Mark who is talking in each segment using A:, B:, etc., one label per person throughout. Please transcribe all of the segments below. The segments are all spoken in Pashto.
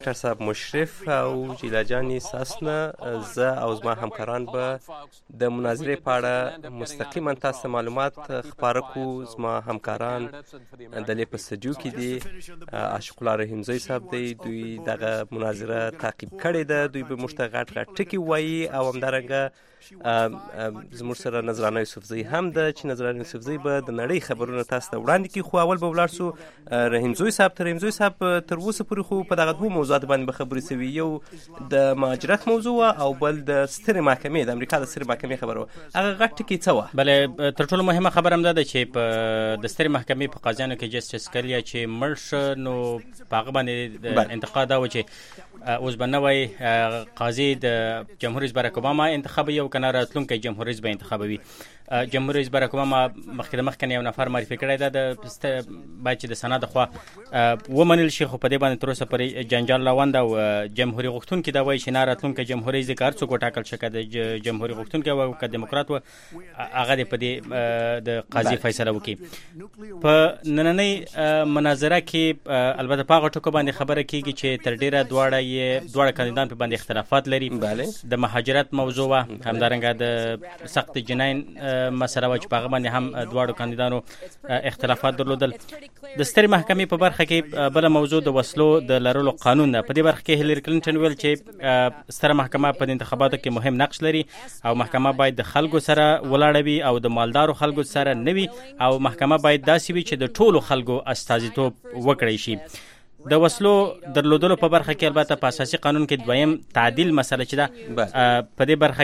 A: ډاکټر صاحب مشرف او جیلا جان ساسنه زه او زما همکاران به د مناظرې په اړه مستقیما تاسو ته معلومات خپاره کړو. زما همکاران د لې په سټوډیو کې دي. عاشق الله رحیمزی صاحب دی، دوی دغه مناظره تعقیب کړې ده، دوی به موږ ته غټ غټ ټکي وایي. او همدارنګه زموږ سره نذرانه یوسفزی هم ده چې نذرانه یوسفزی به د نړۍ خبرونه تاسو ته وړاندې کړي. خو اول به ولاړ سو رحیمزی صاحب ته. رحیمزی صاحب تر اوسه پورې خو په دغه دوه موضوعات باندې به خبرې سوي، یو د مهاجرت موضوع او بل د سترې محکمې، د امریکا د سترې محکمې خبره وه. هغه غټ ټکي څه وه؟
B: بله، تر ټولو مهمه خبره هم دا ده چې په د سترې محکمې په قاضیانو کې جسټس کلیا چې مړ شه، نو په هغه باندې انتقاد دا و چې اوس به نوی قاضي د جمهور رئیس باراک اوباما انتخابوي او که نه راتلونکی جمهور رئیس به انتخابوي. جمهور رئیس باراک اوباما مخکې یو نفر معرفي کړی ده، باید چې د سنا د خوا ومنل شي، خو په دې باندې تر اوسه پورې جنجال روان ده. او جمهوري غوښتونکي دا وایي چې نه، راتلونکی جمهور رئیس که هر څوک وټاکل شي، که د جمهوري غوښتونکی و که دیموکرات و، هغه دې په دې د قاضي فیصله وکړي. په نننۍ مناظره کې البته په هغه ټکو باندې خبره کېږي چې تر ډېره دواړه کاندیدان په باندې اختلافات لري. د مهاجرت موضوع وه، همدارنګه د سخت جناین مسله وه چې په هغه باندې هم دواړو کاندیدانو اختلافات درلودل. د سترې محکمې په برخه کې بله موضوع د وسلو د لرلو قانون ده. په دې برخه کې هیلری کلینټن ویل چې ستره محکمه په انتخاباتو کې مهم نقش لري او محکمه باید د خلکو سره ولاړه وي او د مالدارو خلکو سره نه وي، او محکمه باید داسې وي چې د ټولو خلکو استازیتوب وکړی شي. د وسلو درلودلو په برخه کې البته په اساسي قانون کې دویم تعدیل مسله چې ده، په دې برخه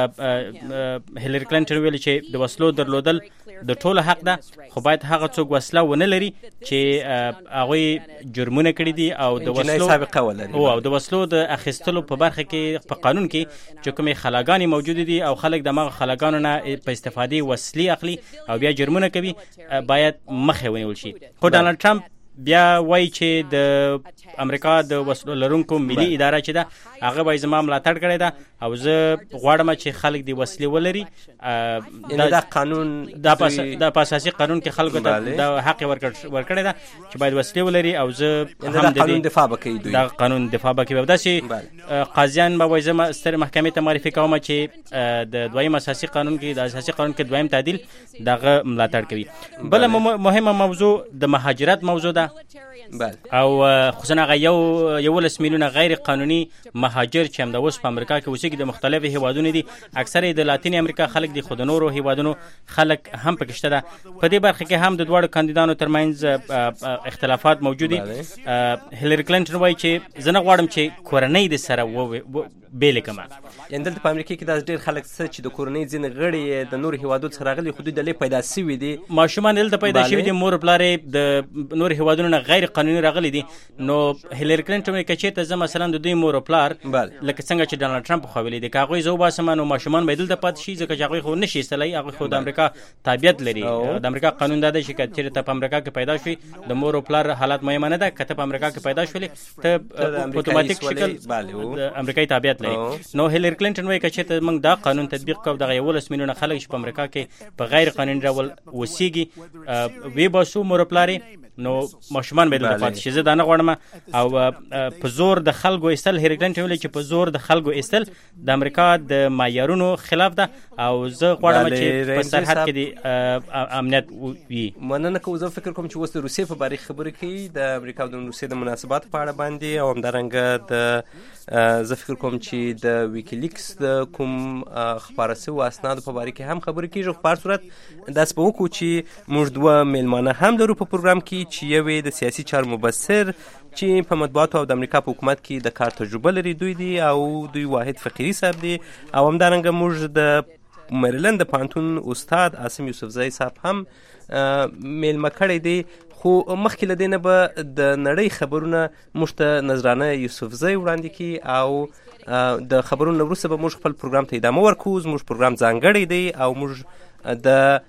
B: کې هیلری کلینټن ویل چې د وسلو درلودل د ټولو حق ده، خو باید هغه څوک وسله ونه لري چې هغوی جرمونه کړي دي او د وسلو
A: سابقه ولري،
B: او د وسلو د اخیستلو په برخه کې په قانون کې چې کومې خلاګانې موجودې دي او خلک دغه خلاګانو نه په استفادې وسلې اخلي او بیا جرمونه کوي، باید مخه ونیول شي. خو ډانلډ ټرمپ بیا وایي چې د امریکا د وسلو لرونکو ملي اداره چې ده، هغه به زما ملاتړ کړی ده او زه غواړم چې خلک د وسلې ولري.
A: دا قانون
B: دا په اساسي قانون کې خلکو ته د حق ورکړی ده چې باید وسلې ولري، او زه هم د
A: قانون دفاع به کوي.
B: دا قانون دفاع به کوي. داسې قاضیان به وایي زه سترې محکمې ته معرفي کوم چې د دویم اساسي قانون کې، د اساسي قانون کې دویم تعدیل دغه ملاتړ کوي. بله مهمه موضوع د مهاجرت موضوع ده، او خصوصا هغه 11 میلیونه غیر قانوني مهاجر چې هم د اوس په امریکا کې اوسېږي، د مختلفو هیوادونو دي، اکثره د لاتین امریکا خلک دي، خو د نورو هیوادونو خلک هم پکې شته ده. په دې برخه کې هم د دواړو کاندیدانو ترمنځ اختلافات موجود دي. هیلری کلینټن وایي چې زه نه غواړم چې کورنۍ د سره بیلې کړم.
A: یعنې دلته په امریکا کې داسې ډېر خلک شته چې د کورنۍ ځینې غړي د نورو هیوادونو څخه راغلي، خو دوی دلته پیدا شوي دي،
B: ماشومان دلته پیدا شوي دي، مور پلار د نورو هیوادونو نه غیر قانوني راغلي دي. نو هیلری کلینټن وایي که چېرته زه مثلا د دوی مور پلار لکه څنګه چې ډانلډ ټرمپ خو ویلي دي، که هغوی زه وباسم نو ماشومان به دلته پاتې شي، ځکه چې هغوی خو نشي ایستلی، هغوی خو د امریکا تابعیت لري. د امریکا قانون دا دی چې که چېرته په امریکا کې پیدا شوي، د مور او پلار حالات مهمه نه ده، که ته په امریکا کې پیدا شولې ته په اتوماتیک شکل د امریکایي تابعیت لري. نو هیلری کلینټن وایي که چېرته موږ دا قانون تطبیق کوو، دغه 11 میلیونه خلک چې په امریکا کې په غیر قانوني ډول اوسېږي ویباسو مور پلار، نو ماشومان به دلته پاتې شي. زه دا نه غواړم. او په زور د خلکو ایستل، هیلری کلینټن ویلي چې په زور د خلکو ایستل د امریکا د معیارونو خلاف ده، او زه غواړم چې په سرحد کې د امنیت وي.
A: مننه کوم. زه فکر کوم چې اوس د روسیې په باره خبرې کوي، د امریکا او د روسیې د مناسباتو په اړه باندې، او همدارنګه زه فکر کوم چې د ویکیلیکس د کوم خپاره شوو اسنادو په باره کې هم خبرې کېږي. خو په هر صورت داسې به وکړو چې موږ دوه میلمانه هم لرو په پروګرام کې، چې یو یې د سیاسي چارو مبصر چې په مطبوعاتو او د امریکا په حکومت کې د کار تجربه لري دوی دي، او دوی واحد فقیري صاحب دي، او همدارنګه موږ د میریلند د پوهنتون استاد عاصم یوسفزی صاحب هم میلمه کړی دی. خو مخکې له دې نه به د نړۍ خبرونه موږ ته نذرانه یوسفزی وړاندې کړي، او د خبرونو وروسته به موږ خپل پروګرام ته ادامه ورکوو. زموږ پروګرام ځانګړی دی او موږ د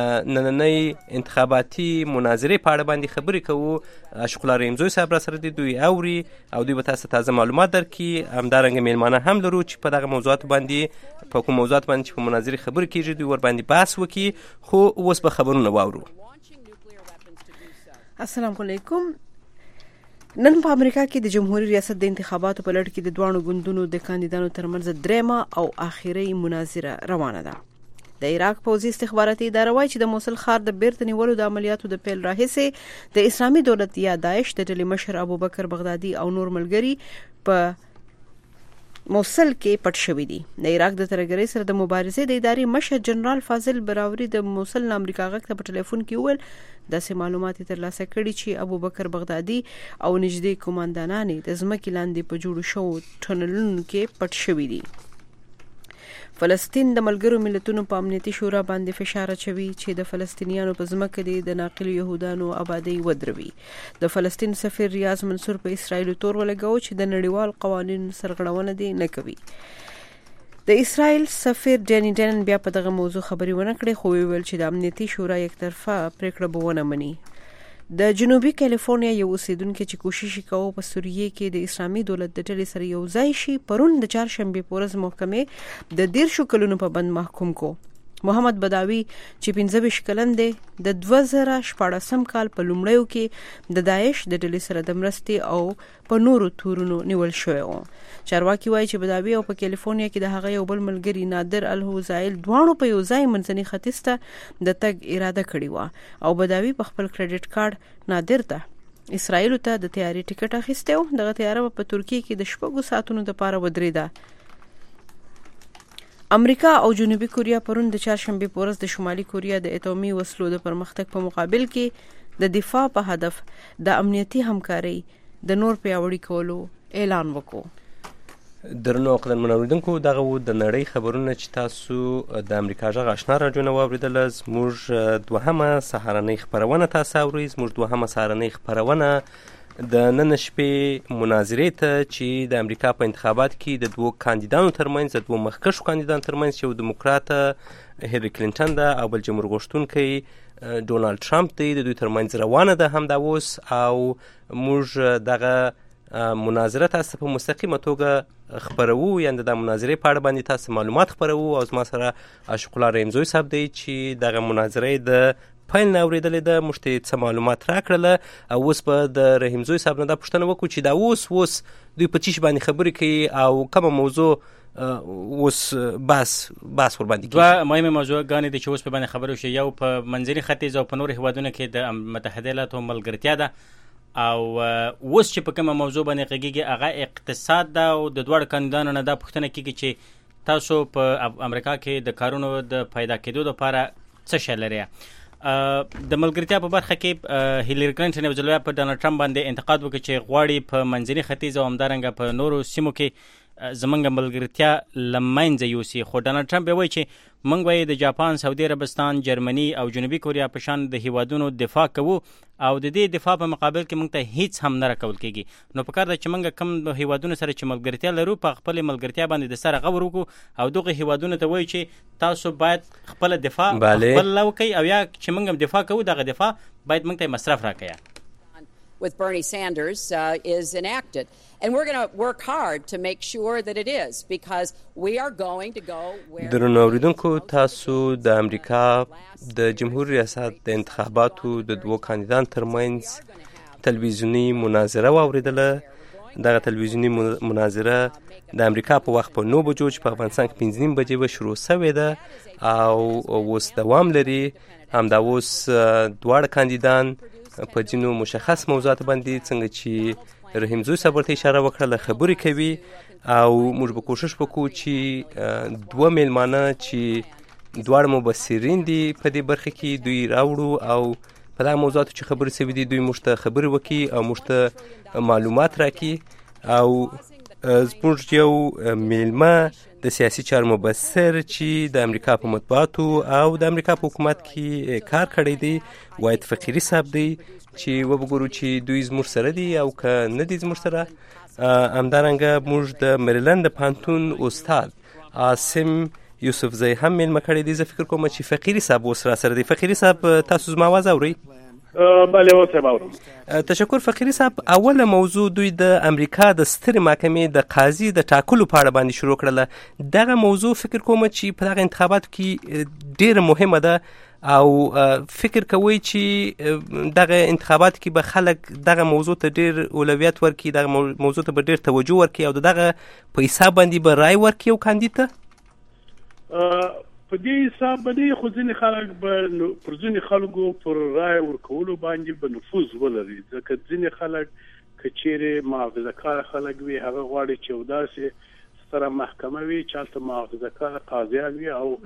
A: نننۍ انتخاباتي مناظرې په اړه باندې خبرې کوو. عاشق الله رحیمزی صاحب را سره دي، دوی اوري او دوی به تاسو ته تازه معلومات درکړي. همدارنګه میلمانه هم لرو چې په دغه موضوعاتو باندې، په کوم موضوعات باندې چې په مناظرې خبرې کېږي، دوی ورباندې بحث وکړي. خو اوس به خبرونه واورو.
C: السلام علیکم. نن په امریکا کې د جمهوریت ریاست د انتخاباتو په لړ کې د دوانو ګوندونو د کاندیدانو ترمنځ درېمه او آخري مناظره روانه ده. د عراق پوځي استخباراتي اداره وايي چې د موصل ښار د بیرته نیولو د عملیاتو د پیل راهیسې د اسلامي دولت یا داعش د ډلې مشر ابوبکر بغدادي او نور ملګري په موصل کې پټ شوي دي. د عراق د ترهګرۍ سره د مبارزې د ادارې مشر جنرال فاضل براوري د موصل نه امریکا غږ ته په ټلیفون کې وویل داسې معلومات ترلاسه کړي چې ابوبکر بغدادي او نږدې قوماندانان د ځمکې لاندې په جوړو شوو ټنلونو کې پټ شوي دي. فلسطین د ملګرو ملتونو په امنیتي شورا باندې فشار اچوي چې د فلسطینیانو په ځمکه د ناقل يهودانو آبادی ودروي. د فلسطین سفیر ریاض منصور په اسرائیل تور ولګاو چې د نړیوال قوانینو سرغړونه دي نه کوي. د اسرائیل سفیر جانی ډنن بیا په دغه موضوع خبري ونه کړې خو ویل چې د امنیتي شورا یک طرفه پریکړه به ونه مني. د جنوبي کالیفورنیا یو اوسیدونکو چې کوشش وکاو په سوریه کې د اسلامي دولت د ډلې سره یو ځای شي پرون د چهارشنبه په ورځ محکمې د 13 کلونو په بند محکوم کو. محمد بداوی چې 15 کلن دی د 2014 کال په لومړیو کې د داعش د ډلې سره د مرستې او په نورو تورونو نیول شوی و. چارواکي وایي چې بداوی او په کالیفورنیا کې د هغه یو بل ملګری نادر الهوزایل دوانو په یو ځای منځني ختیځ ته د تګ اراده کړې و او بداوی په خپل کریډټ کارت نادر ته اسرائیل ته د تیاری ټیکټ اخیسته و. دغه تیاره په ترکیه کې د شپږو ساعتونو لپاره ودرېده. امریکا او جنوبي کوریا پرون د چهارشنبه په ورځ د شمالي کوریا د اټومي وسلو د پرمختګ په مقابل کې د دفاع په هدف د امنیتي همکاري د نور پیاوړي کولو اعلان وکړ.
A: درنو قدرمنو اوریدونکو دغه د نړۍ خبرونه چې تاسو د امریکا غږ آشنا راډیو نه واوریدل زموږ دوهمه سهارنۍ خبرونه تاسو اورئ. زموږ دوهمه سهارنۍ خبرونه د نن شپې مناظرې ته چې د امریکا په انتخابات کې د دوه کاندیدانو ترمنځ د دوه مخکښو کاندیدانو ترمنځ یو دیموکرات هیلری کلینټن ده او بل جمهور غوښتونکی ډونالد ټرمپ دی د دوی ترمنځ روانه ده همدا اوس او موږ دغه مناظره تاسو په مستقیمه توګه خبرو یعنی د مناظرې په اړه باندې تاسو معلومات خبرو او زما سره عاشق الله رحمزوی صاحب دی چې دغه مناظرې د پیل نه اوریدلې ده موږ ته څه معلومات راکړله او اوس به د رحمزوی صاحب نه دا پوښتنه وکړو چې دا اوس دوی په چی باندې خبرې کوي او کومه موضوع اوس بس ور باندې
B: دوه مهمه موضوعګانې دي چې اوس په باندې خبرو شي. یو په منځني ختیځ او په نورو هیوادونو کې د متحده ایالاتو ملګرتیا ده او اوس چې په کومه موضوع باندې غږیږي هغه اقتصاد ده او د دوه کاندیدانو نه دا پوښتنه کیږي چې تاسو په امریکا کې د کارونو د پیدا کېدو لپاره څه شی لري. د ملګرتیا په برخه کې هیلری کلینټن او ځلویا په ډونالد ټرمپ باندې انتقاد وکړ چې غواړي په منځني ختیځ او همدارنګه په نورو سیمو کې زمونږ ملګرتیا لمنځه یوسي. خو ډونالد ټرمپ وایي چې موږ به د جاپان، سعودي عربستان، جرمني او جنوبي کوریا په شان د هیوادونو دفاع کوو او د دې دفاع په مقابل کې موږ ته هیڅ هم نه راکول کېږي. نو پکار ده چې موږ کوم هیوادونو سره چې ملګرتیا لرو په خپل ملګرتیا باندې د سره غور وکړو او دغه هیوادونو ته وایي چې تاسو باید خپل دفاع خپل لوکي او یا چې موږ دفاع کوو دغه دفاع باید موږ ته مصرف راکړي.
D: with Bernie Sanders is enacted. And we're going to work hard to make sure that it is because we are going to go where
A: درنو اوریدونکو تاسو د امریکا د جمهوریت ریاست د انتخاباتو د دوه کاندیدان ترمنځ تلویزیونی مناظره واوریدله. دغه تلویزیونی مناظره د امریکا په وخت په 9 بجو چې په افغانستان کې 5:30 بجې به شروع شوې ده او اوس دوام لري. همدا اوس دواړه کاندیدان په ځینو مشخص موضوعات باندې څنګه چې رحمزوی صاحب ورته اشاره وکړه خبرې کوي او موږ به کوشش وکړو چې دوه میلمانه چې دواړه مبصرین دي په دې برخه کې دوی راوړو او په دغه موضوعاتو چې خبرې شوي دي دوی موږ ته خبرې وکړي او موږ ته معلومات راکړي. او زموږ یو میلمه د سیاسي چارو مبصر چې د امریکا په مطبوعاتو او د امریکا په حکومت کې کار کړی دی واحد فقیری صاحب دی چې وګورو چې دوی زموږ سره دي او که نه دي زموږ سره. همدارنګه موږ د مریلند پانتون استاد عاصم یوسف زی هم میلمه کړی دی. زه فکر کوم چې فقیری صاحب اوس را سره دی. فقیری صاحب تاسو زما आवाज اورئ؟
E: بله اوسه باورم.
A: تشکر فقیری صاحب. اوله موضوع دوی د امریکا د سترې محکمې د قاضي د ټاکلو په اړه باندې شروع کړله. دغه موضوع فکر کوم چې په دغه انتخاباتو کې ډیره مهمه ده او فکر کوي چې دغه انتخابات کې به خلک دغه موضوع ته ډیر اولویت ورکړي، دغه موضوع ته به ډیر توجه ورکړي او دغه په حساب باندې به رای ورکړي او کاندید ته
E: په دې حساب باندې خو ځینې خلک به پر ځینې خلکو پر رای ورکولو باندې به نفوذ ولري، ځکه ځینې خلک که چیرې محافظه کار خلک وي هغه غواړي چې یو داسې ستره محکمه وي چې هلته محافظه کار قاضیان وي او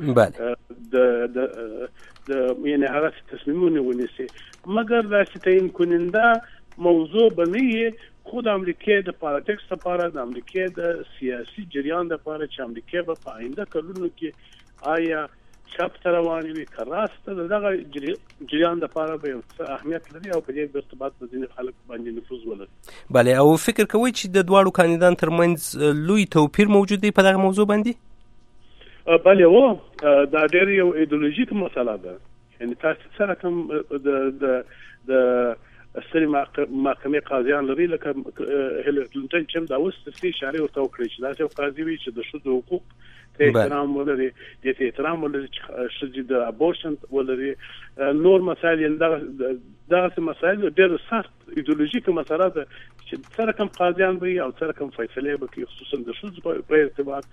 E: د یعنې هغسې تصمیمونه ونیسي. مګر داسې تعیین کننده موضوع به نه وي، خو د امریکې د پالیټکس لپاره، د امریکې د سیاسي جریان لپاره چې امریکې به په آینده کلونو کې آیا چپ ته روان وي که راست د دغه جریان لپاره به یو څه اهمیت لري او په دې ارتباط په ځینې خلک باندې نفوذ ولري.
A: بله، او فکر کوئ چې د دواړو کاندیدانو ترمنځ لوی توپیر موجود دی په دغه موضوع باندې؟
E: بله دا ډېر یو ایدئولوژیک مسله ده. یعنې تاسو څه رقم د سترې محکمې قاضیان لري، لکه هیلری کلینټن چې هم دا اوس څه اشارې ورته وکړې چې داسې یو قاضي وي چې د ښځو حقوق ته احترام ولري، دې ته احترام ولري چې ښځې د ابورشن ولري، نور مسایل یعنې دغسې مسایل ډېر سخت ایدئولوژیک مسله ده چې څه رقم قاضیان به وي او څه رقم فیصلې به کوي، خصوصا د ښځو په ارتباط،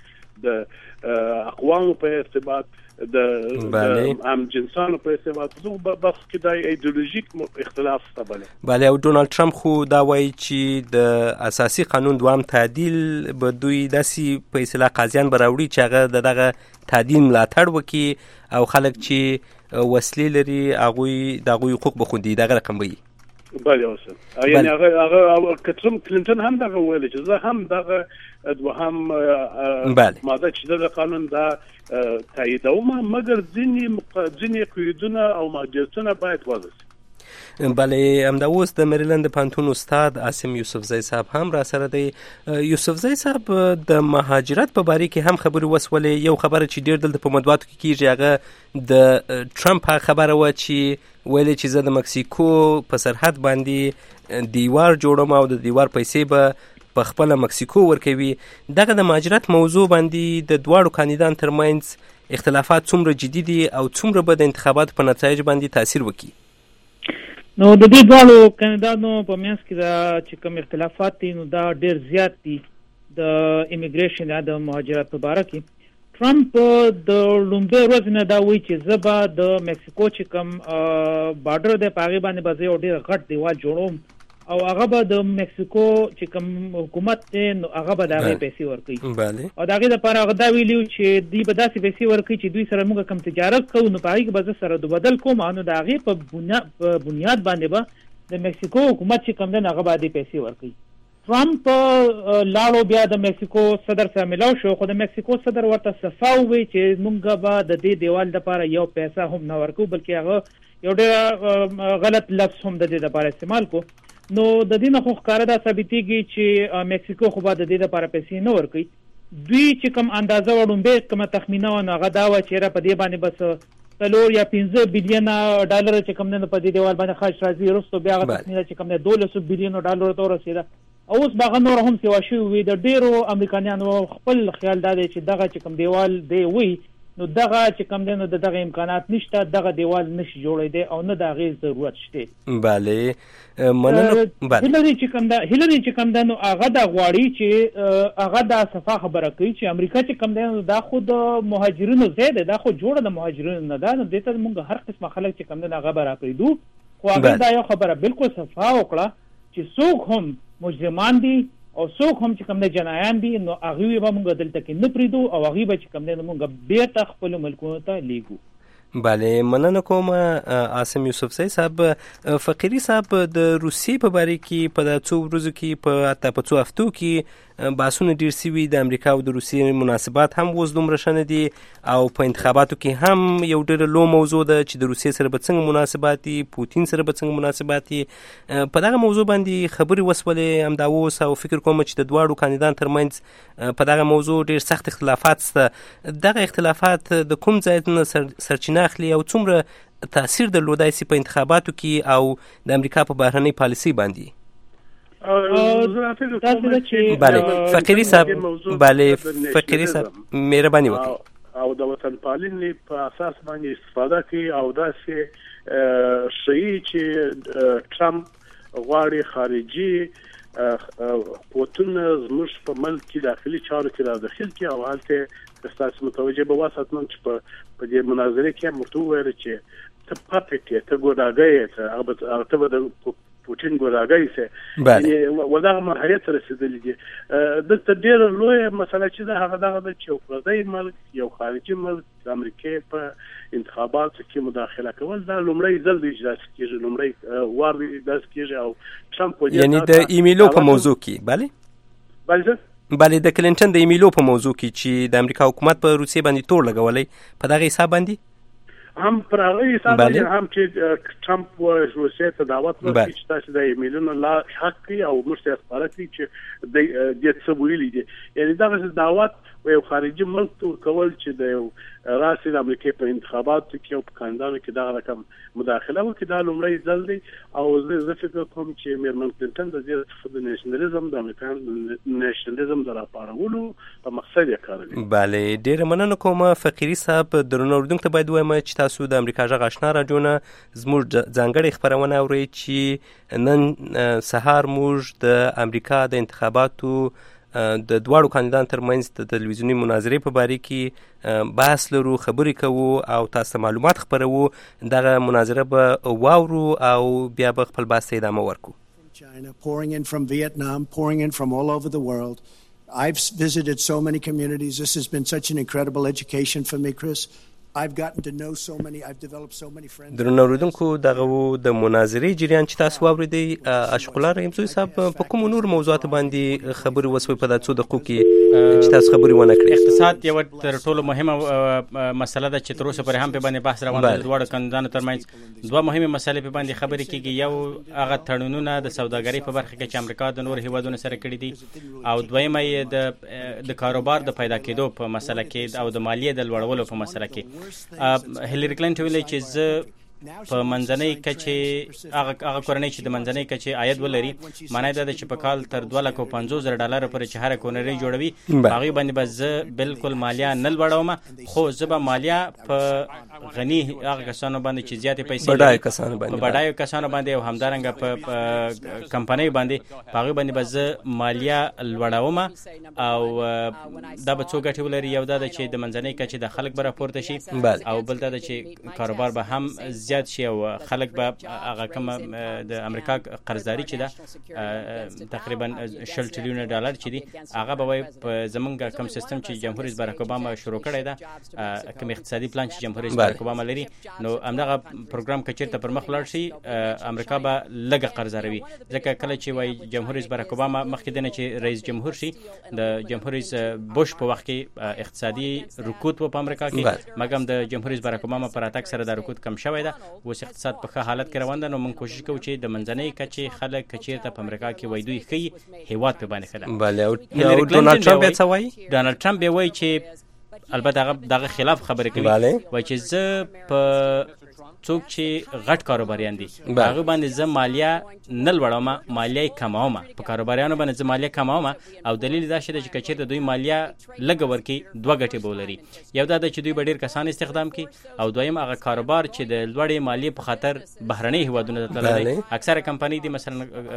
E: د اقوامو په ارتباط، د هم جنسانو په ارتباط. دغه بحث کې دا ایدئولوژیک اختلاف شته.
A: بله، او ډونالد ټرمپ خو دا وایي چې د اساسي قانون دوام تعدیل به دوی داسې په اصطلاح قاضیان به راوړي چې هغه د دغه تعدیل ملاتړ وکړي او خلک چې وسلې لري هغوی د هغوی حقوق به خوندي، دغه رقم به وي.
E: بله اوسه یعنې هغه کلینټن هم دغه ویلي چې زه هم دغه دوهم ماده چې د قانون دا تاییدوم، مګر ځینې قیودونه او محدودیتونه باید وضع شي.
A: بله، همدا اوس د مریلند پوهنتون استاد عاصم یوسفزی صاحب هم را سره دی. یوسفزی صاحب د مهاجرت په باره کې هم خبرې وسولې. یو خبره چې ډېر دلته په مطبوعاتو کې کېږي هغه د ټرمپ خبره وه چې ویلې چې زه د مکسیکو په سرحد باندې دیوار جوړم او د دیوار پیسې به په خپله مکسیکو ورکوي. دغه د مهاجرت موضوع باندې د دواړو کاندیدانو ترمنځ اختلافات څومره جدي دي او څومره به د انتخاباتو په نتایج باندې تاثیر وکړي؟
F: نو د دې دواړو کاندیدانو په منځ کې دا چې کوم اختلافات دي نو دا ډېر زیات دي. د امیګریشن یا د مهاجرت په باره کې ټرمپ د لومړۍ ورځې نه دا وایي چې زه به د مکسیکو چې کوم بارډر دی په هغې باندې به زه یو ډېر غټ دیوال جوړوم او هغه به د مکسیکو چې کوم حکومت دی نو هغه به د هغې پیسې ورکوي او د هغې لپاره هغه دا ویلي چې دوی به داسې پیسې ورکوي چې دوی سره موږ کوم تجارت کوو نو په هغې کې به زه سره بدل کوم نو د هغې په بنیاد باندې به د مکسیکو حکومت چې کوم دی هغه به دې پیسې ورکوي. ټرمپ لاړو بیا د مکسیکو صدر سره ملاو شو، خو د مکسیکو صدر ورته صفا ووایي چې موږ به د دې دیوال لپاره یو پیسه هم نه ورکوو، بلکې هغه یو ډېر غلط لفظ هم د دې لپاره استعمال کو. نو د دې نه خو ښکاره دا ثابتېږي چې مکسیکو خو به د دې لپاره پیسې نه ورکوي. دوی چې کوم اندازه وړومبۍ کومه تخمینه وه نو هغه دا وه چې په دې باندې بس 4 یا 15 بلیونه ډالر چې کوم نه په دې دیوال باندې خرج راځي، وروسته بیا هغه تخمینه چې کوم نه 12 بلیونو ډالرو ته ورسېده. اوس به هغه نور هم سیوا شوي وي. د ډېرو امریکایانو خپل خیال دا دی چې دغه چې کوم دیوال دی وي نو دغه چې کوم دی نو دغه امکانات نشته، دغه دیوال نشي جوړېدی او نه د هغې ضرورت شته.
A: بله، مننه.
F: هیلری چې کوم دی نو هغه دا غواړي چې هغه دا صفا خبره کوي چې امریکا چې کوم دی نو دا خو د مهاجرینو ځای دی، دا خو جوړه د مهاجرینو نه ده، نو دې ته موږ هر قسمه خلک چې کوم دی هغه به راپرېږدو. خو هغه دا یو خبره بالکل صفا وکړه چې څوک هم مجرمان دي او څوک هم چې کوم دی جنایان دي نو هغوی به موږ دلته کې نه پرېږدو او هغوی به چې کوم دی نو موږ بیرته خپلو ملکونو ته لیږو.
A: بله، مننه کوم عاصم یوسفزی صاحب. فقیری صاحب، د روسیې په باره کې په دا څو ورځو کې په څو هفتو کې بحثونه ډېر سوي. د امریکا او د روسیې مناسبات هم اوس دومره ښه نه دي او په انتخاباتو کې هم یو ډېره لو موضوع ده چې د روسیې سره به څنګه مناسبات دي، پوتین سره به څنګه مناسبات دي. په دغه موضوع باندې خبرې وسولې همدا اوس او فکر کوم چې د دواړو کاندیدانو ترمنځ په دغه موضوع ډېر سخت اختلافات شته. دغه اختلافات د کوم ځای نه سرچینه اخلي او څومره تاثیر درلودای سي په انتخاباتو کې او د امریکا په بهرنۍ پالیسي باندې؟ بله فقیری صاحب، بله فقیری صاحب مهرباني وکړئ.
E: او د وطن پالنې په اساس باندې استفاده کوي او داسې شي چې ټرمپ غواړي خارجي قوتونه زموږ په ملک کې داخلي چارو کې داخل کړي او هلته تاسو متوجه به واسطنم چې په دې مناظره کې مرتو ویل چې ته پاپټ ته ګوډاګي ته هغه به د پوتین ګوډاګي سه یعنی ودغه مرحله ته رسیدلې دي. د ډېر لوی مسله چې دا هغه د چوکړدای ملک یو خارجي ملک د امریکا په انتخاباتو کې مداخله کول دا لومړی ځل دی چې داسې کېږي، لومړی وار دی داسې کېږي. او ټرمپ
A: یعنی د ایمیلو په موضوع کې بله د کلینټن د ایمیلو په موضوع کې چې د امریکا حکومت په روسیې باندې تور لګولې په دغه حساب باندې
E: هم پر هغه حساب باندې هم چې ټرمپ روسیې ته دعوت ورکړي چې تاسو د ایمیلونو لا حق او مرسته خبرت چې د دې څه ویلي دي. یعنی دا دعوت یو خارجي ملک ته کول چې د راسي د امریکا په انتخاباتو کې او په کاندانو کې دا رقم مداخله وکړي دا لومړی ځل دی. او زه فکر کوم چې میرمن کلینټن د دې د نېشنلزم د امریکا نېشنلزم د راپارولو په مقصد یې کاروي.
A: بله ډیره مننه کوم فقیری صاحب. درنو اوریدونکو ته باید وایم چې تاسو د امریکا غږ آشنا راډیو زموږ ځانګړې خپرونه اورئ چې نن سهار موږ د امریکا د انتخاباتو د دواړو کاندیدانو ترمنځ د تلویزیوني مناظرې په باره کې بحث لرو، خبرې کوو او تاسو ته معلومات خپروو. دغه مناظره به واورو او بیا به خپل بحث ته ادامه ورکو.
G: China pouring in from Vietnam, pouring in from all over the world. I've visited so many communities. This has been such an incredible education for me, Chris. I've gotten to know so many. I've developed so many friends.
A: درنو اوریدونکو دغه د مناظرې جریان چې تاسو واوریدئ اشقلا رحیمزوی صاحب په کوم نور موضوعات باندې خبرې وسوي په دغه 2 دقیقو کې چې تاسو خبرې ونه کړئ؟
B: اقتصاد یو تر ټولو مهمه مسله ده چې تر اوسه پورې هم په باندې بحث روان دی. دواړو کاندیدانو ترمنځ دوه مهمه مسلې په باندې خبرې کیږي. یو هغه تړونونه د سوداګرۍ په برخه کې چې امریکا د نور هیوادونو سره کړي دي او دویمه یې د کاروبار د پیدا کېدو په مسله کې او د مالیې د لوړولو په مسله کې. هیلری کلینټن ویلي چې زه په منځنۍ کچې هغه کورنۍ چې د منځنۍ کچې عاید ولري معنی دا ده چې په کال تر $250,000 پورې چې هره کورنۍ جوړوي هغوی باندې به زه بالکل مالیه نه لوړوم، خو زه به مالیه په غني هغه کسانو باندې چې زیاتې پیسې بډایو کسانو باندې او همدارنګه په کمپنۍ باندې په هغوی باندې به زه مالیه لوړوم. او دا به څو ګټې ولري. یو دا ده چې د منځنۍ کچې د خلک به راپورته شي او بل دا ده چې کاروبار به هم زیات شي او خلک به هغه کوم د امریکا قرضداري چې ده تقریبا $10 تریلیون چې دي هغه به په زمونږ کوم سیستم چې جمهور رئیس باراک اوباما شروع کړی ده کوم اقتصادي پلان چې جمهور رئیس باراک اوباما لري نو همدغه پروګرام که چیرته پر مخ لاړ شي امریکا به لږه قرضداري ځکه کله چې وایي جمهور رئیس باراک اوباما مخکې دنه چې رئیس جمهور شي د جمهور رئیس بوش په وخت کې اقتصادي رکود په امریکا کې مګم د جمهور رئیس باراک اوباما پر اتاک سره د رکود کم شوی ده. اوس اقتصاد په ښه حالت کې روان ده نو موږ کوشش کوو چې د منځنۍ کچې خلک که چیرته په امریکا کې وای دوی ښه هیواد په باندې ښه ده.
A: بله او ډونالډ ټرمپ څه وایي؟
B: ډونالډ ټرمپ به وایي چې البته دغه خلاف خبرې کوي وایي چې زه په څوک چې غټ کاروباریان دي هغه باندې زه مالیه نه لوړوم، مالیه کموم، په کاروباریانو باندې زه مالیه کموم او دلیل دا شته چې کچېرته دوی مالیه لږ ورکړي دوه ګټې به ولري. یو دا ده چې دوی به ډېر کسان استخدام کړي او دویم هغه کاروبار چې د لوړې مالیې په خاطر بهرنۍ هیوادونو ته تللی دی اکثره کمپنۍ دي مثلا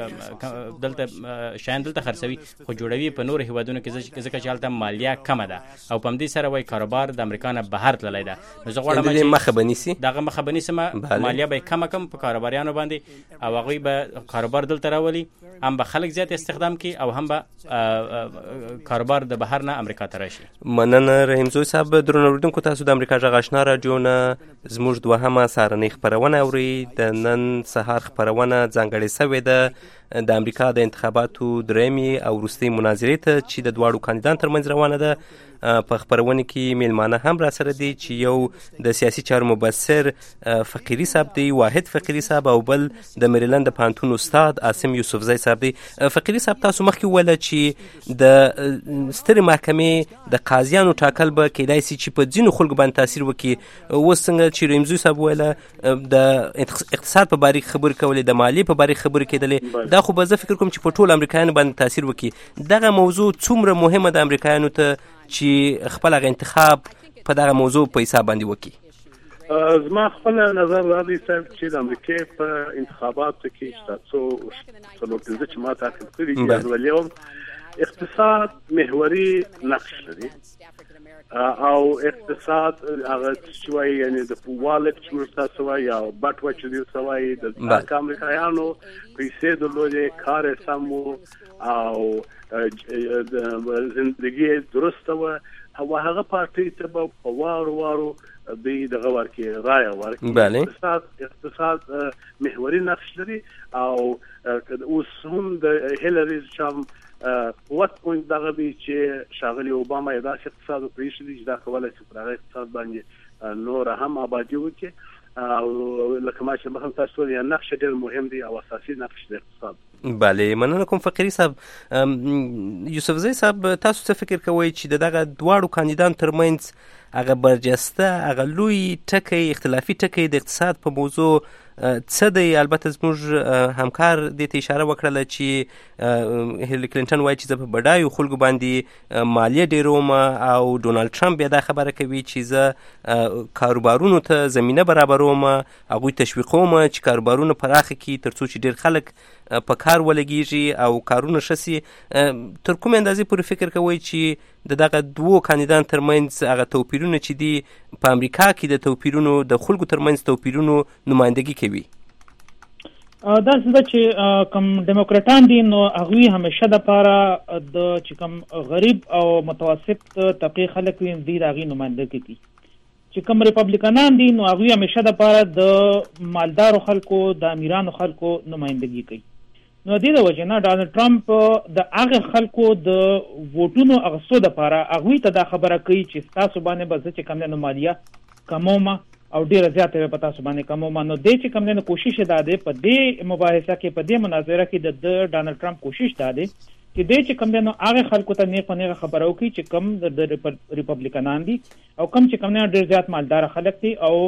B: دلته شیان دلته خرڅوي خو جوړوي په نورو هیوادونو کې ځکه چې هلته مالیه کمه ده او په همدې سره وایي کاروبار د امریکا نه بهر تللی ده. نو زه غواړم چې دغه مخه به نیسم مالیه به کم په کاروباریانو باندې او هغوی به کاروبار دلته راولي، هم به خلک زیات استخدام کړي او هم به کاروبار د بهر نه امریکا ته راشي.
A: مننه رحیمزوی صاحب. درنو اوریدونکو تاسو د امریکا غږ آشنا راډیو نه زموږ دوهمه سهارنۍ خپرونه اورئ. د نن سهار خپرونه ځانګړې سوې ده د امریکا د انتخاباتو درېیمې او وروستۍ مناظرې ته چې د دواړو کاندیدانو ترمنځ روانه ده. په خبرونه کې میلمانه هم را سره دي چې یو د سیاسي چارو مبصر فقیري صاحب دی، واحد فقیري صاحب، او بل د میریلند د پانتون استاد عاصم یوسفزی صاحب دی. فقیري صاحب تاسو مخکې ویله چې د سترې محکمې د قاضیانو ټاکل به کیدای شي چې په ځینو خلکو باندې تاثیر وکړي. اوس څنګه چې رمزي صاحب ویله د اقتصاد په باره کې خبرې کولې، د مالیې په باره کې خبرې کېدلې، دا خو به زه فکر کوم چې په ټول امریکایانو باندې تاثیر وکړي. دغه موضوع څومره مهمه ده امریکایانو ته چې خپل هغه انتخاب په دغه موضوع په حساب باندې وکړي؟
E: زما خپل نظر دا دی چې د امریکې په انتخاباتو کې تاسو څلور چې ما تعقیب کړي چې ولې اقتصاد محوري نقش لري او اقتصاد هغه چې وایي یعنی د والټ چې تاسو وایي او بټ وچ دی سوای د امریکایانو پیسې درلودې، کار سمو او زندگی درسته و او هغه پارټي ته په وارو دغه ورکې رایه ورکې. اقتصاد محوري نقش لري او اوس هم د هیلری شام قوت پوینټ دغه دی چې شاغلی اوباما یې داسې اقتصاد پرېښی چې دا کولی شي پر هغه اقتصاد باندې نور هم آبادي وکړي او لکه ما چې مخکې تاسو ویل نقش ډېر مهم دی او اساسي نقش د اقتصاد.
A: بله، مننه کوم فقیري صاحب. یوسفزی صاحب تاسو څه فکر کوئ چې دغه دواړو کاندیدانو ترمنځ هغه برجسته هغه لوی ټکی اختلافي ټکی د اقتصاد په موضوع څه دی؟ البته زموږ همکار دې ته اشاره وکړله چې هیلری کلینټن وایي چې زه په بډایو خلکو باندې مالیه ډیروم او ډونالډ ټرمپ بیا دا خبره کوي چې زه کاروبارونو ته زمینه برابروم، هغوی تشویقوم چې کاروبارونه پراخه کړي تر څو چې ډېر خلک په کار ولګیږي او کارونه ښه سي. تر کومې اندازې پورې فکر کوئ چې دغه دوو کاندیدان ترمنځ هغه توپیرونه چې دي په امریکا کې د توپیرونو د خلکو ترمنځ توپیرونو نمایندګي کوي؟
F: دا څه ده چې کوم ډیموکراټان دي نو هغوی همیشه دپاره د چې کوم غریب او متوسط طبقې خلک وي دوی د هغوی نمایندګي کوي. چې کوم ریپبلیکنان دي نو هغوی همیشه دپاره د مالدارو خلکو د امیرانو خلکو نمایندګي کوي. نو دې د وجه نه ډانلډ ټرمپ د هغه خلکو د ووټونو اخیستو دپاره هغوی ته دا خبره کوي چې ستاسو باندې به زه چې کوم دی نو مالیه کموم او ډېره زیاته به په تاسو باندې کموم. نو دې چې کوم دی نو کوشش یې دا دی په دې مباحثه کې په دې مناظره کې د ډانلډ ټرمپ کوشش دا دی چې دې چې کوم دی نو هغه خلکو ته نیغ په نیغه خبره وکړي چې کوم د ریپبلیکنان دي او کوم چې کوم دی ډېر زیات مالدار خلک دي او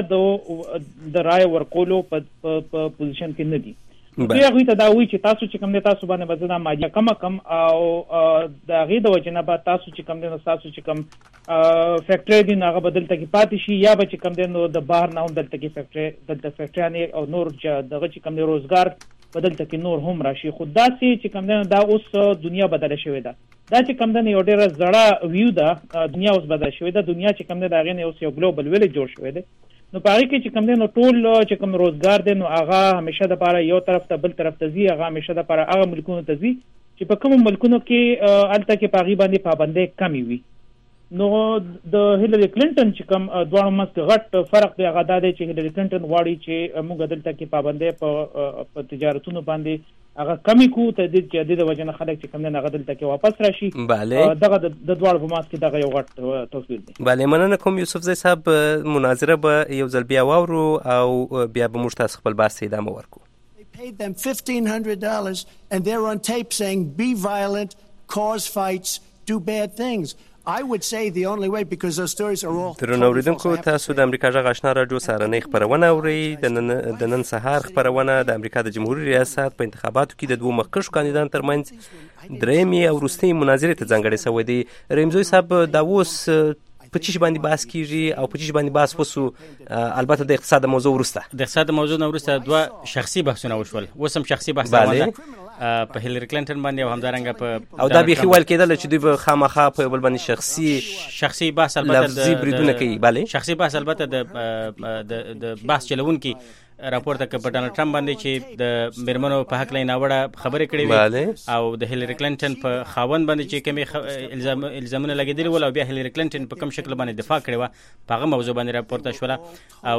F: دله د رایه ورکولو په پوزیشن کې نه دي. دوی هغوی ته دا وایي چې تاسو چې کوم دی تاسو باندې به زه دا مالیه کم او د هغې د وجې نه به تاسو چې کوم دی نو ستاسو چې کوم فیکټرۍ دي نو هغه به دلته کې پاتې شي، یا به چې کوم دی نو د بهر نه هم دلته کې فیکټریانې او نور دغه چې کوم دی روزګار په دلته کې نور هم راشي. خو داسې چې کوم دی نو دا اوس دنیا بدله شوې ده. دا چې کوم دی یو ډېره زړه ویو ده، دنیا اوس بدله شوې ده. دنیا چې کوم دی د هغې نه اوس یو ګلوبل ویلج جوړ شوی دی. نو په هغې کې چې کوم دی نو ټول چې کوم روزګار دی نو هغه همیشه دپاره یو طرف ته بل طرف ته ځي، هغه همیشه دپاره هغه ملکونو ته ځي چې په کومو ملکونو کې هلته کې په هغې باندې پابندۍ کمې وي. نو د هیلری کلینټن چې کوم دواړو منځ کې غټ فرق دی هغه دا دی چې هیلری کلینټن غواړي چې موږ دلته کې پابندۍ په تجارتونو باندې هغه کمی کو ته د دې د وجه نه خلک چې کوم دی هغه دلته کې واپس راشي. دغه د دواړو په منځ کې دغه یو غټ توپیر دی.
A: بله، مننه کوم یوسفزی صاحب. مناظره به یو ځل بیا واورو او بیا به موږ تاسو خپل بحث ته ادامه ورکړو.
G: Paid them $1,500 and they're on tape saying be violent, cause fights, do bad things. I would say the only way because those stories are all
A: درنو اوریدونکو، تاسو د امریکا غږ آشنا راډیو سهارنۍ خپرونه اورئ. د نن سهار خپرونه د امریکا د جمهوریت ریاست په انتخاباتو کې د دوو مخکښو کاندیدانو ترمنځ درېیمې او وروستۍ مناظرې ته ځانګړی شوی دی. رمزوی صاحب، دا اوس په چی باندې بحث کیږي او په چی باندې بحث وسو؟ البته د اقتصاد موضوع ورسته د اقتصاد موضوع نه ورسته دوه شخصي بحثونه وشول. وسم شخصي بحث روانه په هیلری کلینټن باندې او همدارنګه په او دا بيخي ویل کېدل چې دوی به خامخا په بل باندې شخصي بحث البته لفظي بریدونه کوي. bale شخصي بحث البته د بحث چلون کې
B: راپورته کړ په ډانلډ ټرمپ باندې چې د میرمنو په حق لای ناوړه خبرې کړې وي او د هیلری کلینټن په خاوند باندې چې کومې الزامونه لګېدلي ول او بیا هیلری کلینټن په کوم شکل باندې دفاع کړې وه په هغه موضوع باندې راپورته شوله او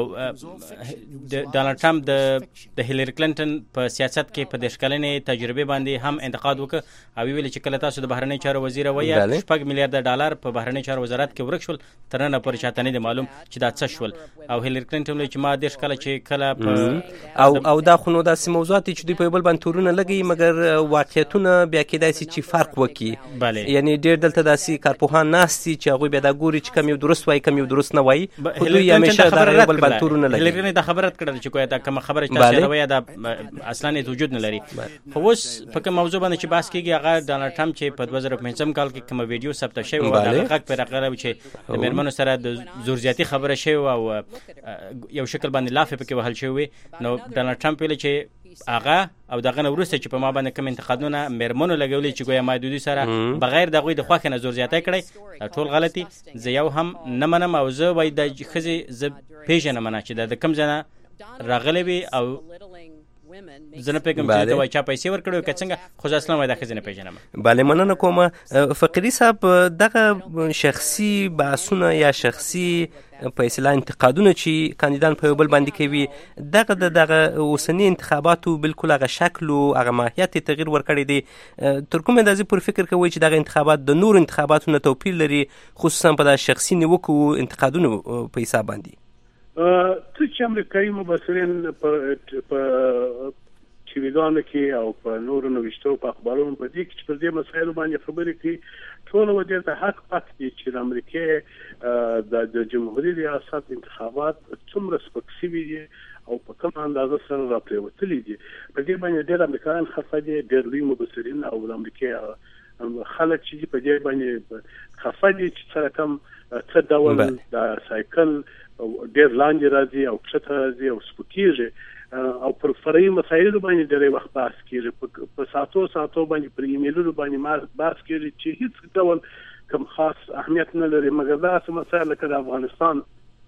B: د ډانلډ ټرمپ د هیلری کلینټن په سیاست کې په 10 کلنې تجربه باندې هم انتقاد وکړ او ویل چې کله تاسو د بهرنی چارو وزیر وایي 6 میلیارډ ډالر په بهرنی چارو وزارت کې ورک شول تر نن پورې چاته نه دی معلوم چې دا څه شول او هیلری کلینټن چې ما 10 کله چې کله
A: او دا خو نو داسې موضوعات چې دوی په بل باندې تورونه لګي مګر واقعیتونه بیا کېدای شي چې فرق وکړي یعنی ډېر دلته داسې کارپوهان ناستي چې هغوی بیا دا ګوري چې کم یو درست وایي کم یو درست نه وایي خو دوی همیشه دا بل باندې تورونه لګي
B: هیلری دا خبره کړه چې کومه کوم خبره چې تاسو وایي دا اصلا وجود نه لري خو اوس په کوم موضوع باندې چې بحث کیږي هغه ډانلډ ټرمپ چې په 2015 کال کې کوم ویډیو ثبت شوی و دا حق پر راغلی چې د میرمنو سره د زور زیاتی خبره شوی او یو شکل باندې لافه پکې وهل شوی نو ډانلډ ټرمپ ویل چې هغه او دغه نه وروسته چې په ما باندې کوم انتقادونه میرمنو لګولي چې ګویا محدودي سره بغیر دغه د خوښ نه زور زیاتی کړي ټول غلطي زه یو هم نه منم او زه وای د خزي ز پیژنم نه چې د کم ځنه راغلی وي او زنه پیغام چې دا چا پیسې ورکړو که څنګه خو اصلا وای دا خزینه پیژنم
A: بله مننه کوم فقری صاحب دغه شخصي بحثونه یا شخصي په اصطلاح انتقادونه چې کاندیدان په بل باندې کوي دغه اوسنی انتخاباتو بالکل هغه شکل او هغه ماهیت تغییر ورکړی دی تر کومه اندازې پر فکر کوي چې دغه انتخابات د نور انتخاباتو نه توپیر لري خصوصا په د شخصي نیوکو انتقادونو په حساب باندې
E: څه چې امریکایي مبصرین په ټیویګانو کې او په نورو نوښتو په اخبارونو په دې کې چې پر دې مسایلو باندې خبرې کوي ټول ودې ته حق پات دي چې د امریکا د جمهوریت ریاست انتخابات څومره سپکسي دي او په کوم اندازه سره راپریوتلي دي په دې باندې ډېر امریکایان خفه دي ډېر لوی مبصرین او د امریکا خلک چې په دې باندې خفه دي چې سره کوم څه ډول د سایکل ډېر لاندې راځي او کښته راځي او سپکیږي او پر فرعي مسایلو باندې ډېر وخت بحث کیږي په ساعتو باندې پر ایمیلونو باندې بحث کیږي چې هیڅ ډول کوم خاص اهمیت نه لري مګر دا څه مسایل لکه د افغانستان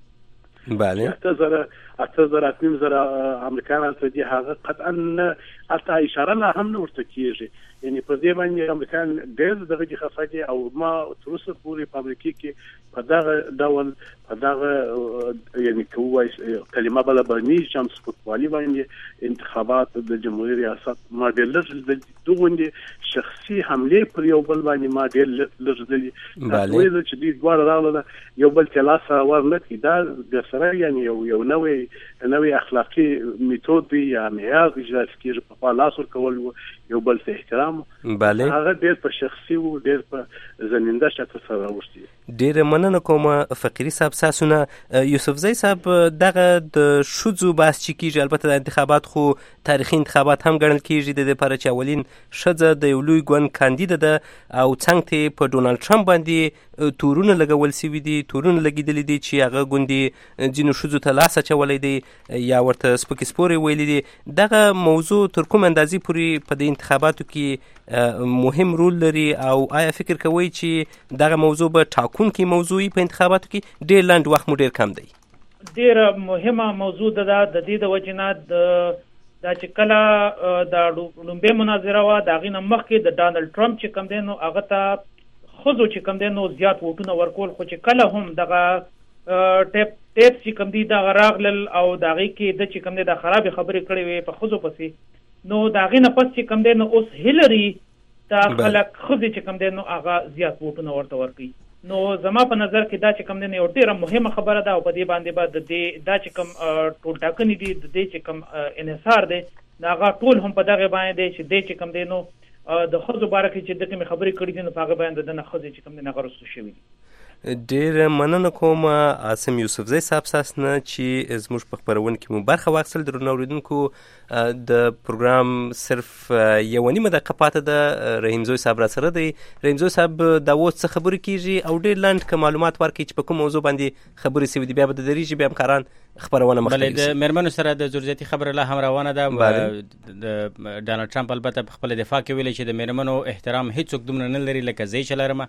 A: بله
E: 8000 امریکایان ته دي هغه قطعا حتی اشاره لا هم نه ورته کیږي یعنی په دې باندې امریکایان ډېر دغه خفه دي او ما تر اوسه پورې په امریکا کې په دغه ډول په دغه یعنی کومه کلمه بل باندې چې هم سپکوالي باندې انتخابات د جمهوریت ریاست ما ډېر د دوغوندې شخصي حمله پر یو بل باندې ما ډېر لږ وایي چې دې دوه راغله یو بل کلاسه ورنکې دا د سره یعنی یو نوې اخلاقی میتود یا معیار اجرا کیږي په لاس ورکول یو بل ته احترام
A: بله
E: هغه ډېر په شخصي او ډېر په زننده شکل سره راوستي
A: ډېر مننه کوم فقری صاحب ساسونه یوسفزی صاحب دغه د شذو بحث چې کیږي البته د انتخابات خو تاریخي انتخابات هم ګڼل کیږي د لپاره چې اولین شذ د یو لوی ګوند کاندید ده او څنګه ته په ډونالد ټرمپ باندې تورونه لګول سوي دي تورونه لګیدل دي چې هغه ګوندي ځینو شذو ته لاس اچولې دي یا ورته سپکې سپورې ویلې دي دغه موضوع تر کوم اندازې پورې په دې انتخاباتو کې مهم رول لري او آیا فکر کوئ چې دغه موضوع به ټاکونکي موضوعي په انتخاباتو کې ډېر لاند وخت مو ډېر کم دی
F: ډېر مهمه موضوع ده د دې د وجنه دا چې کله د لومبه مناظره وا د غینه مخکې د ډانلډ ټرمپ چې کم دی نو هغه ته خود چې کم دی نو زیات ووټونه ورکول خو چې کله هم دغه ټیپ چې کم دی د غراغلل او دغه کې د چې کم دی د خراب خبرې کړې وي په خوځو پسې نو دغه نه پس چې کم دی نو اوس هیلری دا خلک خود چې کم دی نو هغه زیات ووټونه ورته ورکړي نو زما په نظر کې دا چې کم دی یو ډیره مهمه خبره ده او په دې باندې بعد دا چې کم ټول ټاکنې دي د دې چې کم انحصار دی هغه ټول هم په دغه باندې چې دې چې کم دی نو د خزو باره کې چې دغه خبرې کړې دي نو په هغه باندې د نه خزې چې کم دی نه غرسو شوی دي
A: ډېر مننه کوم عاصم یوسفزی صاحب ساسنه چې زموږ په خبرونه کې مو برخه واخیستل درنو اوریدونکو د پروګرام صرف یو نیمه دقیقه پاته ده رحیم زوی صاحب را سره دی رحیم زوی صاحب دا اوس څه خبرې کیږي او ډېر لاند که معلومات ورکړي چې په کوم موضوع باندې خبرې سوي دي بیا به د دریږي بیا همکاران خبرونه مخکې
B: بله د میرمنو سره د زور زیاتي خبره لا هم روانه ده د ډانلډ ټرمپ البته په خپل دفاع کې ویلي چې د میرمنو احترام هیڅوک دومره نه لري لکه زه چې لرم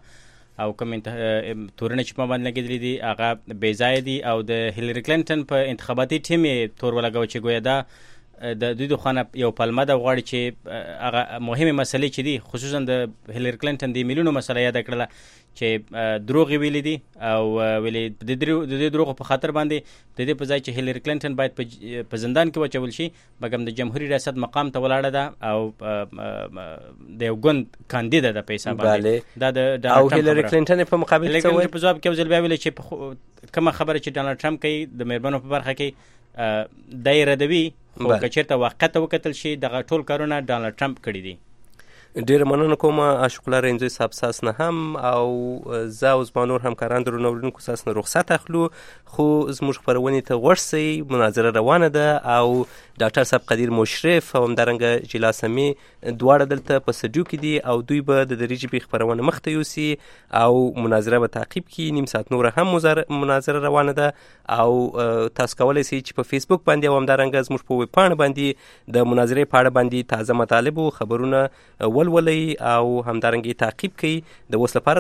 B: او کوم تورونه چې په باندې لګېدلي دي هغه بې ځایه دي او د هیلری کلینټن په انتخاباتي ټیم یې تور ولګاوه چې ګویا دا د دوی د خانه یو پلمه ده غواړي چې هغه مهمه مسلې چې دي خصوصا د هیلری کلینټن د میلیونو مسله یاد کړله چې دروغ ویلي دي او ویلي د دې دروغ په خاطر باندې د دې په ځای چې هیلری کلینټن باید په زندان کې وچول شي بګم د جمهوریت ریاست مقام ته ولاړه ده او د یو ګوند کاندیدا ده په حساب باندې دا د
A: او هیلری کلینټن په مقابل څه وایي
B: په جواب کې وزل بیا ویل چې کومه خبره چې ډانلډ ټرمپ کوي د مېرمنو په برخه کې دایره دوی خو کچرته وخت وکتل شي دغه ټول کارونه ډانلډ ټرمپ کړی دي.
A: ډیر مننه کوم اشکولا رنځوي صاحب ساس نه هم او زه او زما نور همکاران درو نورونکو ساس نه رخصت اخلو خو زموږ خبرونې ته ورسئ مناظره روانه ده او ډاکټر صاحب قدیر مشرف او همدارنګه جلا سمي دواړه دلته په سټډیو کې دي او دوی به د دې ژبې خبرونه مخته یوسي او مناظره به تعقیب کړي. نیم ساعت نور هم مناظره روانه ده او تاسو کولی شئ چې په فیسبوک باندې او همدارنګه زموږ په ویب پاڼه باندې د مناظرې په اړه باندې تازه مطالب او خبرونه ولولئ او همدارنګه تعقیب کړئ. د اوس لپاره